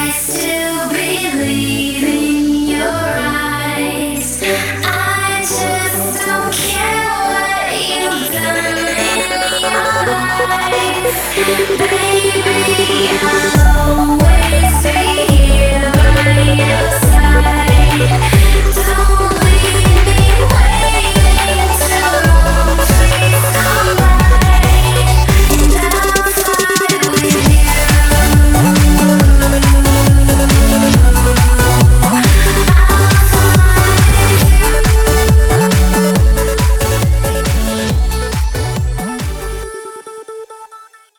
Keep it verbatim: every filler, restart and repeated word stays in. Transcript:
still believe in your eyes. I just don't care what you've done in your life. Baby, I'll always be here by your side.